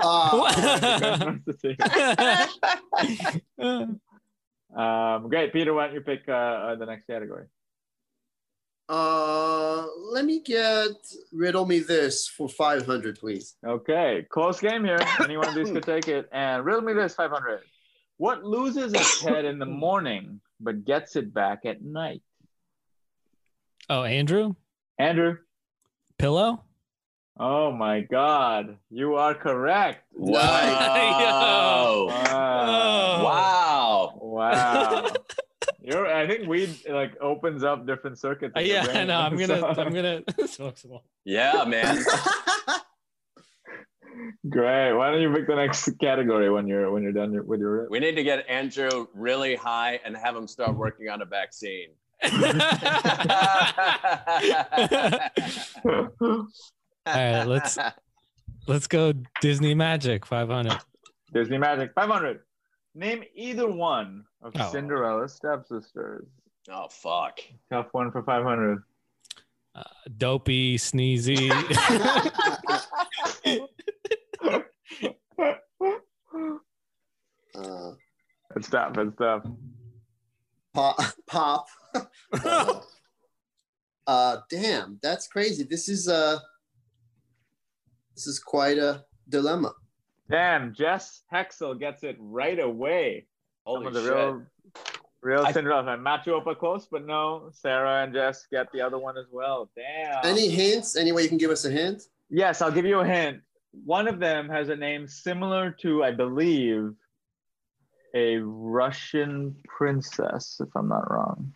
Great, Peter. Why don't you pick the next category? Let me get riddle me this for 500, please. Okay, close game here. Any one of these could take it. And riddle me this 500. What loses its head in the morning but gets it back at night? Oh, Andrew? Andrew? Pillow? Oh my God, you are correct. Wow. Wow. Wow. I think weed like opens up different circuits. Yeah, I know. I'm gonna smoke some more. Yeah, man. Great. Why don't you pick the next category when you're done with your? We need to get Andrew really high and have him start working on a vaccine. All right, let's go Disney Magic 500. Disney Magic 500. Name either one of Cinderella's stepsisters. Oh fuck! Tough one for 500. Dopey, Sneezy. It's tough. It's tough. Pop. Damn, that's crazy. This is quite a dilemma. Damn, Jess Hexel gets it right away. Holy Some of the shit. real Cinderella fan. Machuopa close, but no. Sarah and Jess get the other one as well. Damn. Any hints? Any way you can give us a hint? Yes, I'll give you a hint. One of them has a name similar to, I believe, a Russian princess, if I'm not wrong.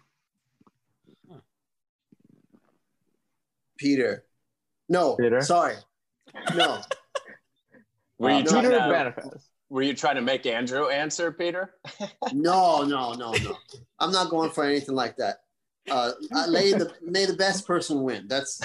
Peter. No, Peter? Sorry. No. Were you trying to make Andrew answer, Peter? No. I'm not going for anything like that. May the best person win. That's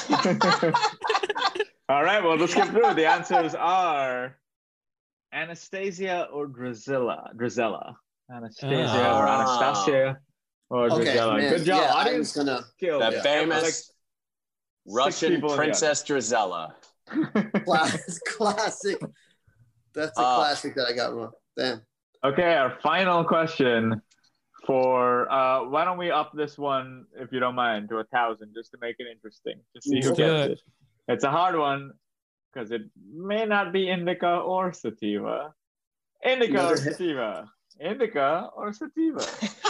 all right. Well, let's get through. The answers are Anastasia or Drizella. Anastasia or Anastasia or Drizella. Man. Good job. Yeah, Audience kill that famous Russian Princess Drizella. Classic. That's a classic that I got wrong. Damn. Okay, our final question for why don't we up this one, if you don't mind, to 1,000 just to make it interesting to see who gets it. It's a hard one because it may not be indica or sativa. Indica or sativa. Indica or sativa.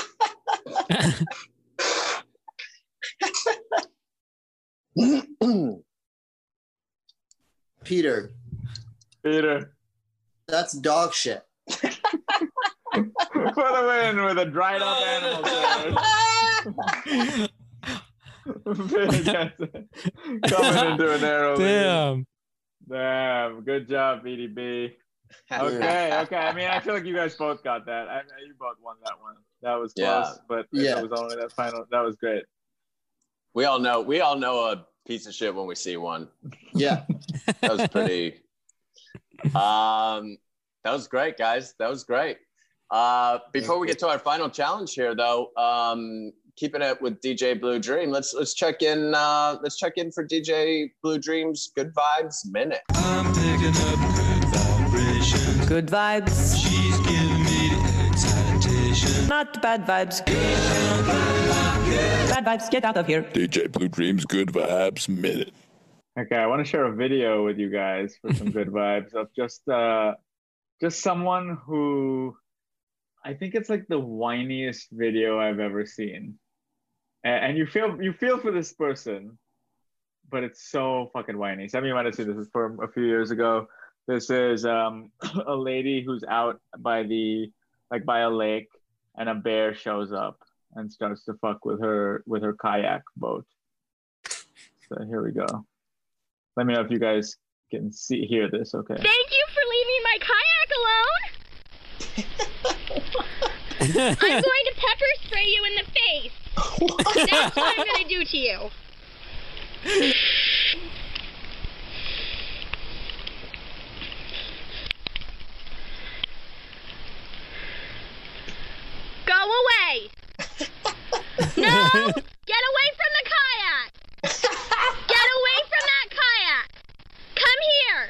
Peter. That's dog shit. For the win with a dried up animal. Coming into an arrow. Damn. Good job, BDB. Okay. I mean, I feel like you guys both got that. You both won that one. That was close, but it was only that final. That was great. We all know a piece of shit when we see one. Yeah. That was pretty. That was great, guys. That was great. Before we get to our final challenge here, though, keeping it with DJ Blue Dream, let's check in. Let's check in for DJ Blue Dream's Good Vibes Minute. I'm picking up good vibrations. Good vibes. She's giving me the excitation. Not bad vibes. Bad vibes, get out of here. DJ Blue Dream's Good Vibes Minute. Okay, I want to share a video with you guys for some good vibes of just someone who I think it's like the whiniest video I've ever seen. And you feel for this person, but it's so fucking whiny. Some of you might have seen this. Is from a few years ago. This is a lady who's out by a lake, and a bear shows up and starts to fuck with her kayak boat. So here we go. Let me know if you guys can hear this. Okay. Thank you for leaving my kayak alone. I'm going to pepper spray you in the face. That's what I'm going to do to you. Hello? Get away from the kayak. Get away from that kayak. Come here.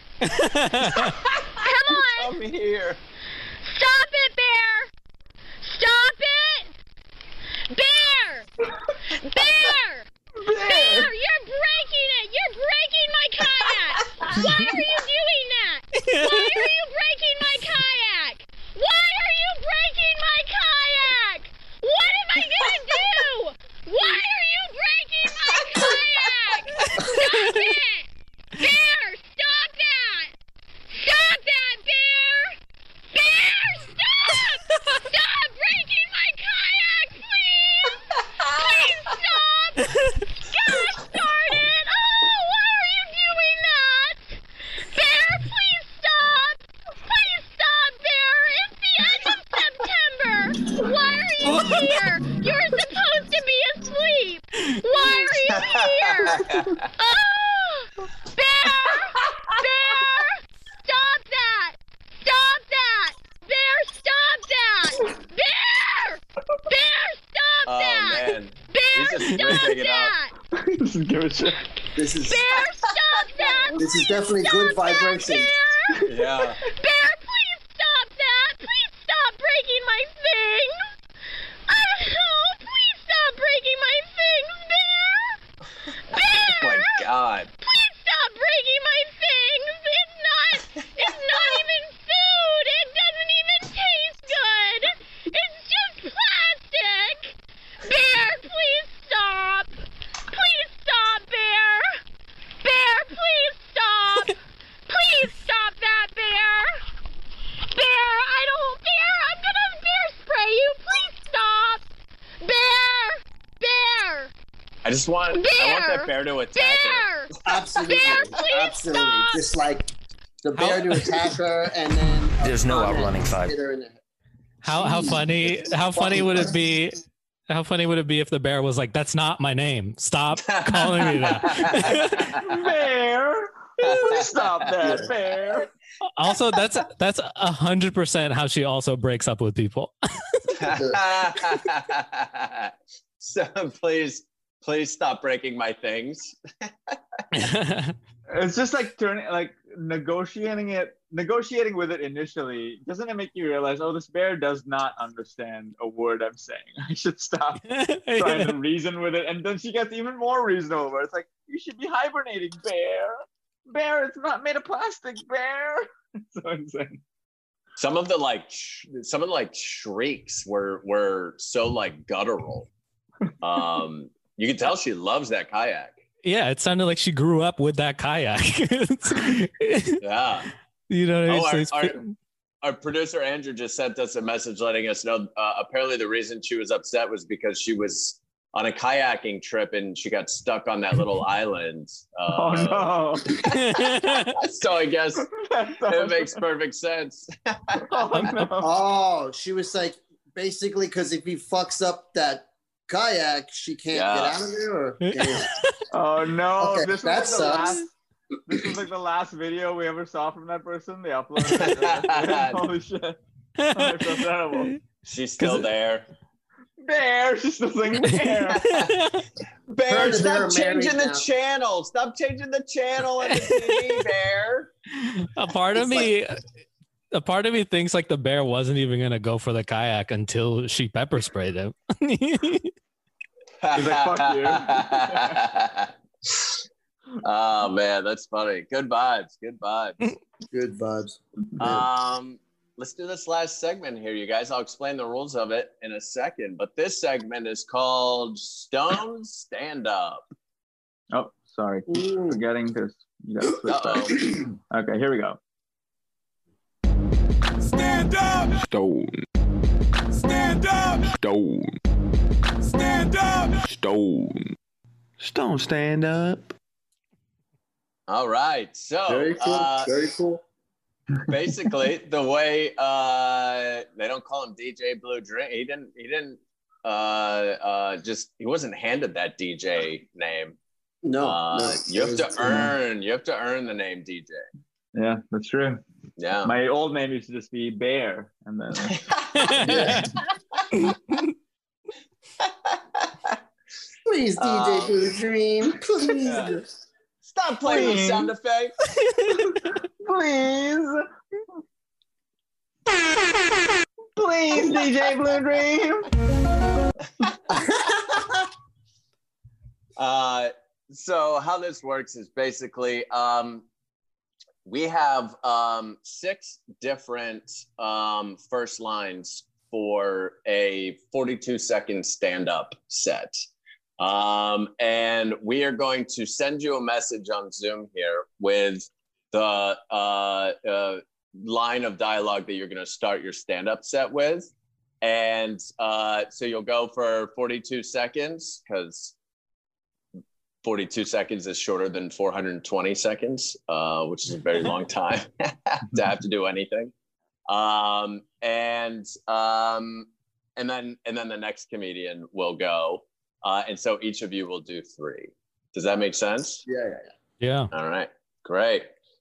Come on. Come here. Stop it, Bear. Stop it. Bear. Bear. Bear, you're breaking it. You're breaking my kayak. Why are you doing that? Why are you breaking my kayak? Why are you breaking my kayak? What am I gonna do? Why are you breaking my kayak? Stop it! Bear, stop that! Stop that, Bear! Bear, stop! Stop breaking my kayak, please! Please stop! Gosh darn it! Oh, why are you doing that? Bear, please stop! Please stop, Bear! It's the end of September! Why are you here? You're supposed to be asleep! Why are you here? Oh! Bear! Bear! Stop that! Stop that! Bear, stop that! Bear! Bear, stop that! Oh, man. Bear, He's just stop ripping it up. that! Doesn't give a shit. This is Bear, stop that! this is Please definitely stop good that, vibration. Bear! Yeah. Bear, please stop that! Please stop breaking my things! Oh, please stop breaking my things, Bear! Bear! Oh my God. Please stop breaking my things! It's not even food! It doesn't even taste good! It's just plastic! Bear, please stop! Please stop, Bear! Bear, please stop! Please stop that, Bear! Bear, I'm gonna bear spray you! Please stop! Bear! Bear! I want that bear to attack her. Bear! Absolutely. Bear, please Absolutely. stop! Just like the bear to attack her and then There's no outrunning fight. hit her in the head. How funny would it be? How funny would it be if the bear was like, "That's not my name. Stop calling me that." Bear, please stop that, Bear. Also, that's 100% how she also breaks up with people. So please stop breaking my things. It's just like negotiating with it initially. Doesn't it make you realize, oh, this bear does not understand a word I'm saying. I should stop trying to reason with it. And then she gets even more reasonable. It's like, you should be hibernating, Bear. Bear, it's not made of plastic, Bear. It's so insane. Some of the shrieks were so like guttural. You can tell she loves that kayak. Yeah, it sounded like she grew up with that kayak. Yeah. You know what I mean? Our producer Andrew just sent us a message letting us know apparently the reason she was upset was because she was on a kayaking trip and she got stuck on that little island. Oh no. So I guess it makes perfect sense. Oh no. Oh, she was like, basically, because if he fucks up that kayak, she can't get out of there. Or oh no! Okay, this that was sucks. This was like the last video we ever saw from that person. They uploaded it. Holy shit! Oh, so terrible. She's still there. Bear, she's still saying Bear. Bear, stop changing the channel. Stop changing the channel in the TV, Bear. A part of me thinks like the bear wasn't even gonna go for the kayak until she pepper sprayed him. He's like, fuck you. Oh man, that's funny. Good vibes. Good vibes. Good vibes. Let's do this last segment here, you guys. I'll explain the rules of it in a second, but this segment is called Stone Stand Up. Oh, sorry. Keep forgetting this. You got to switch back. Okay, here we go. Stand up. Stone. Stand up. Stone. Stand up. Stone. Stone stand up. All right. So very cool. Very cool. Basically, the way they don't call him DJ Blue Dream. He wasn't handed that DJ name. No, you have to earn the name DJ. Yeah, that's true. Yeah. My old name used to just be Bear, and then Please, DJ Blue Dream. Please. Stop playing with sound effects. Please. Please, DJ Blue Dream. So how this works is basically we have 6 different first lines for a 42-second stand-up set. And we are going to send you a message on Zoom here with the line of dialogue that you're going to start your stand-up set with. And so you'll go for 42 seconds because 42 seconds is shorter than 420 seconds, which is a very long time to have to do anything. And then the next comedian will go. And so each of you will do 3. Does that make sense? Yeah. All right, great.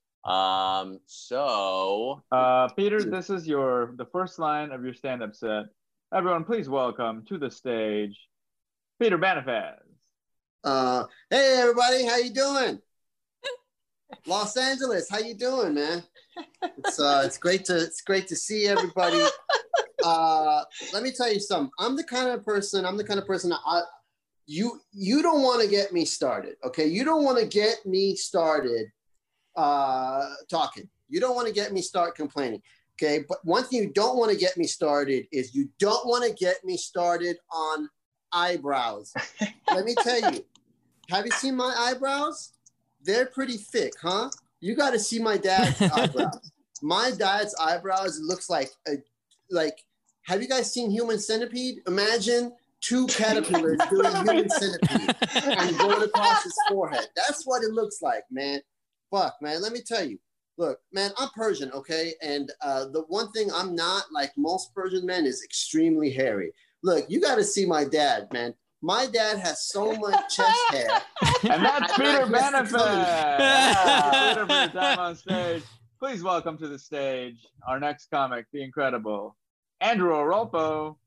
So Peter, this is the first line of your stand-up set. Everyone, please welcome to the stage, Peter Banifaz. Hey everybody, how you doing? Los Angeles, how you doing, man? It's great to see everybody. Let me tell you something. I'm the kind of person you don't want to get me started, okay? You don't want to get me started talking. You don't want to get me start complaining, okay? But one thing you don't want to get me started is you don't want to get me started on eyebrows. Let me tell you, have you seen my eyebrows? They're pretty thick, huh? You got to see my dad's eyebrows. My dad's eyebrows looks like have you guys seen Human Centipede? Imagine 2 caterpillars doing Human Centipede and going across his forehead. That's what it looks like, man. Fuck, man. Let me tell you. Look, man, I'm Persian, okay? And the one thing I'm not, like most Persian men, is extremely hairy. Look, you got to see my dad, man. My dad has so much chest hair. And that's Peter Banifaz. Peter, for your time on stage. Please welcome to the stage our next comic, the incredible Andrew Arolfo.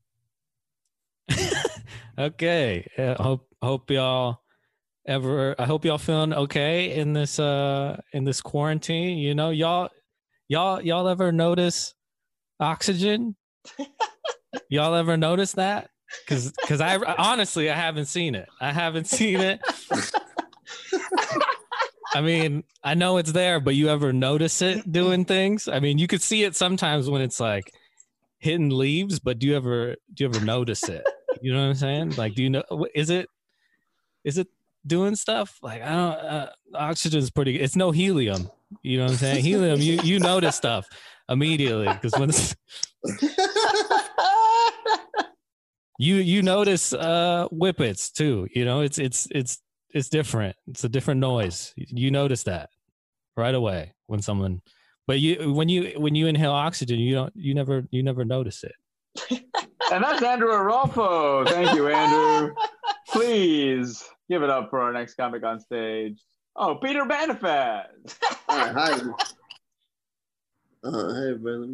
Okay. Hope y'all feeling okay in this quarantine. You know, y'all ever notice oxygen? Y'all ever notice that? Because I honestly, I haven't seen it. I mean, I know it's there, but you ever notice it doing things? I mean, you could see it sometimes when it's like hitting leaves, but do you ever notice it? You know what I'm saying? Like, do you know, is it doing stuff? Like, I don't, oxygen's pretty, it's no helium. You know what I'm saying? Helium, you notice stuff immediately because when it's, you notice whippets too. You know, it's different. It's a different noise. You notice that right away when someone. But when you inhale oxygen, you never notice it. And that's Andrew Arolfo. Thank you, Andrew. Please give it up for our next comic on stage. Oh, Peter Banifaz. All right, hi. Hey, brother.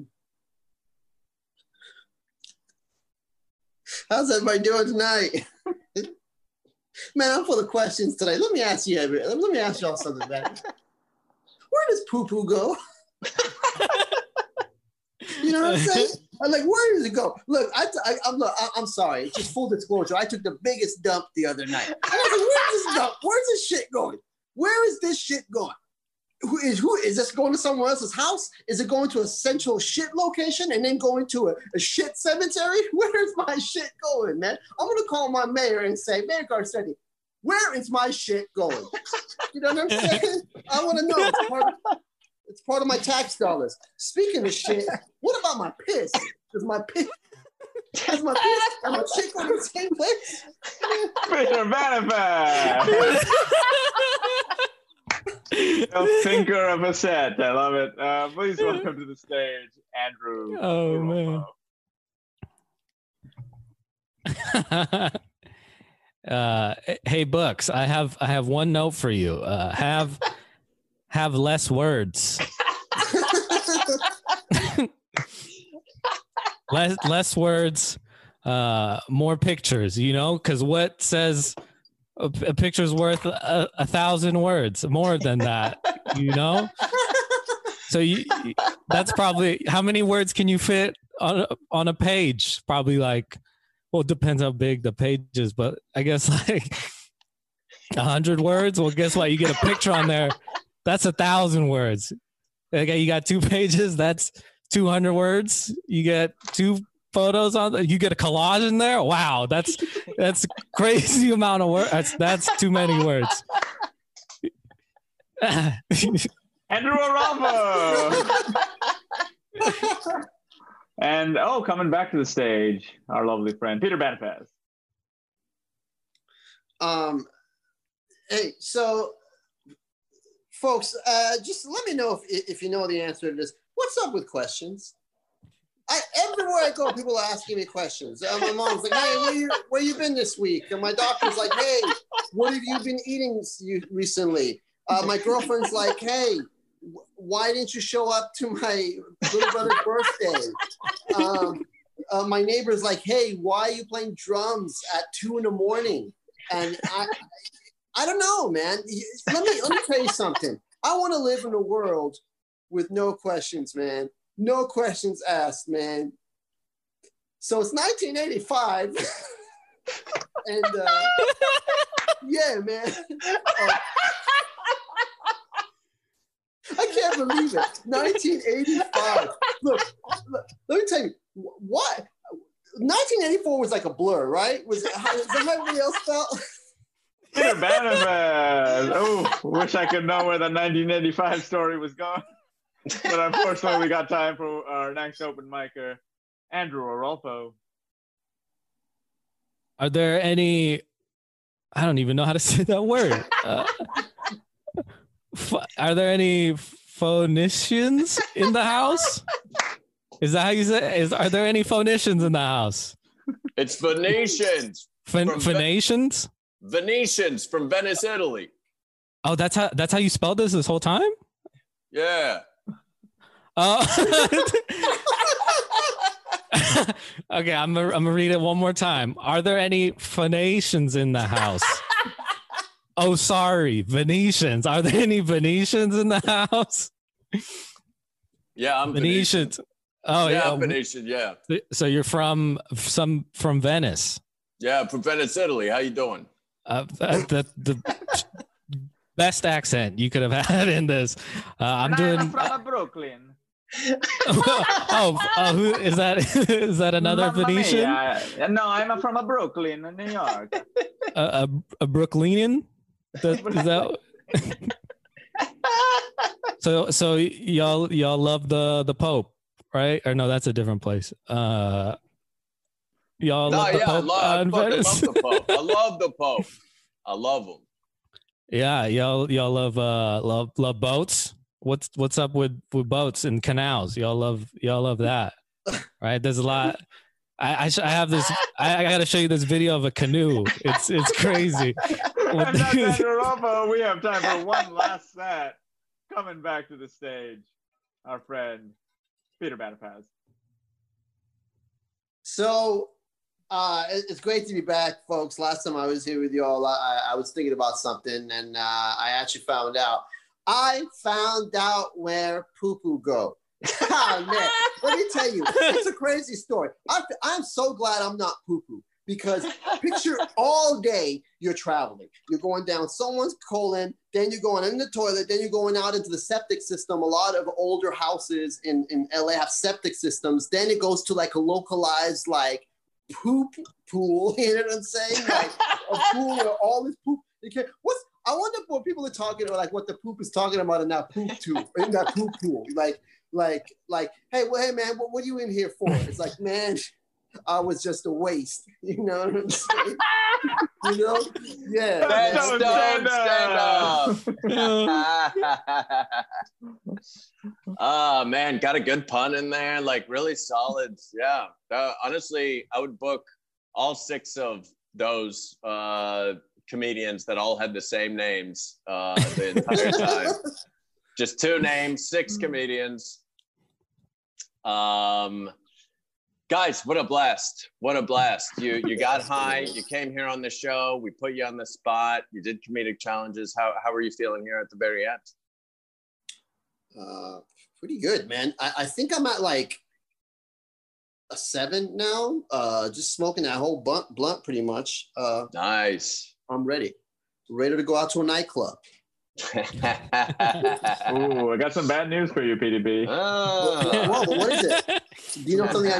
How's everybody doing tonight? Man, I'm full of questions today. Let me ask you all something, man. Where does poo-poo go? You know what I'm saying? I'm like, where does it go? Look, I'm sorry. It's just full disclosure. I took the biggest dump the other night. And I was like, where's this dump? Where's this shit going? Where is this shit going? Who is this going to someone else's house? Is it going to a central shit location and then going to a shit cemetery? Where's my shit going, man? I'm gonna call my mayor and say, Mayor Garcetti, where is my shit going? You know what I'm saying? I want to know. It's part of my tax dollars. Speaking of shit, what about my piss? Does my piss and my shit go to the same place? Peter Banifaz. A thinker of a set. I love it. Please welcome to the stage, Andrew. Oh, man. Hey, Bucks, I have one note for you. Have less words. less words, more pictures, you know, because what says A picture's worth 1,000 words, more than that, you know? So that's probably, how many words can you fit on a page? Probably like, well, it depends how big the page is, but I guess like 100 words. Well, guess what? You get a picture on there. That's 1,000 words. Okay, you got 2 pages. That's 200 words. You get 2 photos on. You get a collage in there. Wow, that's crazy amount of words. That's too many words. Andrew Aralfo. And coming back to the stage, our lovely friend Peter Banifaz. Hey, so folks, just let me know if you know the answer to this. What's up with questions? Everywhere I go, people are asking me questions. My mom's like, "Hey, where you been this week?" And my doctor's like, "Hey, what have you been eating recently?" My girlfriend's like, "Hey, why didn't you show up to my little brother's birthday?" My neighbor's like, "Hey, why are you playing drums at 2 a.m?" And I don't know, man. Let me tell you something. I want to live in a world with no questions, man. No questions asked, man. So it's 1985. And yeah, man. I can't believe it. 1985. Look, let me tell you, what? 1984 was like a blur, right? Is that how everybody else felt? Peter Banifaz. Oh, wish I could know where the 1985 story was going. But unfortunately, we got time for our next open micer, Andrew Aralfo. Are there any? I don't even know how to say that word. Are there any phonicians in the house? Is that how you say it? Are there any phonicians in the house? It's Venetians. Venetians? Venetians from Venice, Italy. Oh, that's how you spelled this whole time? Yeah. Okay, I'm gonna read it one more time. Are there any Phoenicians in the house? Oh, sorry, Venetians. Are there any Venetians in the house? Yeah, I'm Venetians. Venetian. Oh, yeah, I'm Venetian. Yeah. So you're from Venice. Yeah, I'm from Venice, Italy. How you doing? The best accent you could have had in this. I'm from Brooklyn. Who is that? Is that another Venetian? No, I'm from Brooklyn, New York. A Brooklynian? Is that? So y'all love the Pope, right? Or no, that's a different place. Y'all love the Pope in Venice? I love the Pope. I love the Pope. I love him. Yeah, y'all love boats. What's up with boats and canals? Y'all love that, right? There's a lot. I have this. I got to show you this video of a canoe. It's crazy. And that's Andrew Aralfo. We have time for one last set. Coming back to the stage, our friend Peter Banifaz. So it's great to be back, folks. Last time I was here with you all, I was thinking about something, and I actually found out. I found out where poo-poo go. Oh, man, let me tell you, it's a crazy story. I'm so glad I'm not poo-poo, because picture all day you're traveling. You're going down someone's colon, then you're going in the toilet, then you're going out into the septic system. A lot of older houses in LA have septic systems. Then it goes to like a localized like poop pool. You know what I'm saying? Like a pool where all this poop. I wonder what people are talking about, like what the poop is talking about in that poop tube, in that poop pool. Like, hey, man, what are you in here for? It's like, man, I was just a waste. You know what I'm saying? You know? Yeah. Oh, man, got a good pun in there. Like, really solid. Yeah. Honestly, I would book all 6 of those comedians that all had the same names the entire time. Just 2 names, 6 comedians. Guys, what a blast. What a blast. You got high. You came here on the show. We put you on the spot. You did comedic challenges. How are you feeling here at the very end? Pretty good, man. I think I'm at like a 7 now. Just smoking that whole blunt pretty much. Nice. I'm ready to go out to a nightclub. Ooh, I got some bad news for you, PDB. Whoa, what is it? Do you know something I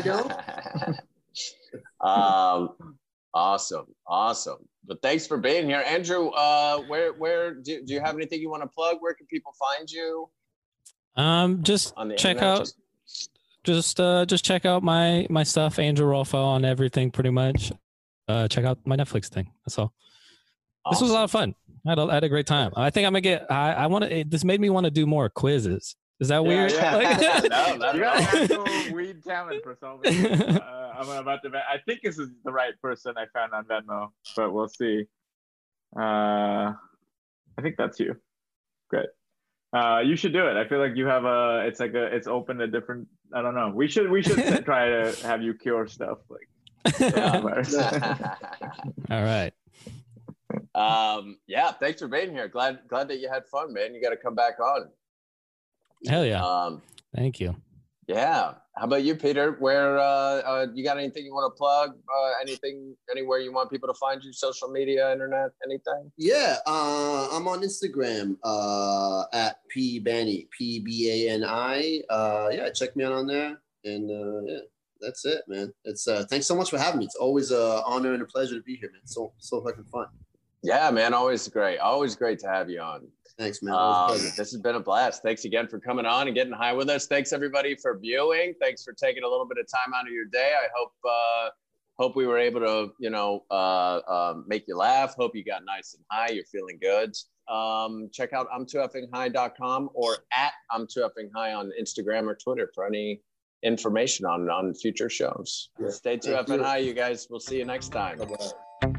don't? Awesome. But thanks for being here, Andrew. Where do you have anything you want to plug? Where can people find you? Just check out. Just check out my stuff, Andrew Rolfo, on everything pretty much. Check out my Netflix thing. That's all. Awesome. This was a lot of fun. I had a great time. I think I'm gonna get. I want to. This made me want to do more quizzes. Is that weird? Yeah. No, you got actual weed talent for something. I'm about to. I think this is the right person I found on Venmo, but we'll see. I think that's you. Great. You should do it. I feel like you have it's open to different. I don't know. We should try to have you cure stuff like. All right. Yeah, thanks for being here. Glad that you had fun, man. You got to come back on. Hell yeah. Thank you. Yeah. How about you, Peter? Where you got anything you want to plug? Anywhere you want people to find you? Social media, internet, anything? Yeah, I'm on Instagram at pbani, PBANI. Yeah, check me out on there, and yeah, that's it, man. It's thanks so much for having me. It's always an honor and a pleasure to be here, man. So fucking fun. Yeah, man, always great to have you on. Thanks, man. This has been a blast. Thanks again for coming on and getting high with us. Thanks everybody for viewing. Thanks for taking a little bit of time out of your day. I hope we were able to, make you laugh. Hope you got nice and high. You're feeling good. Check out I'm2effing-high.com or at I'm2effing-high on Instagram or Twitter for any information on future shows. Yeah. Stay 2effing high, you guys. We'll see you next time. Bye-bye.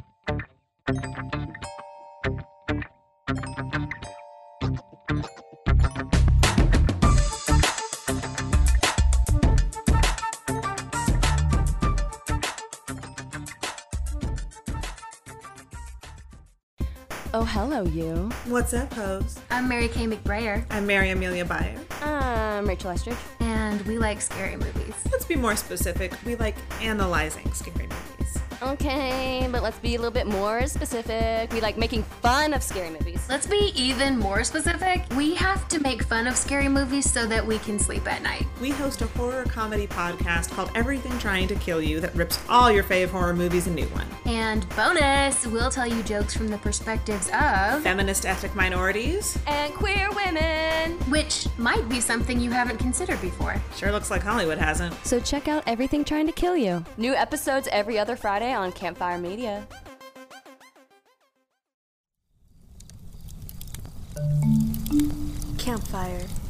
Oh, hello, you. What's up, hoes? I'm Mary Kay McBrayer. I'm Mary Amelia Byer. I'm Rachel Estridge. And we like scary movies. Let's be more specific. We like analyzing scary movies. Okay, but let's be a little bit more specific. We like making fun of scary movies. Let's be even more specific. We have to make fun of scary movies so that we can sleep at night. We host a horror comedy podcast called Everything Trying to Kill You that rips all your fave horror movies a new one. And bonus, we'll tell you jokes from the perspectives of feminist ethnic minorities and queer women, which might be something you haven't considered before. Sure looks like Hollywood hasn't. So check out Everything Trying to Kill You. New episodes every other Friday on Campfire Media. Campfire.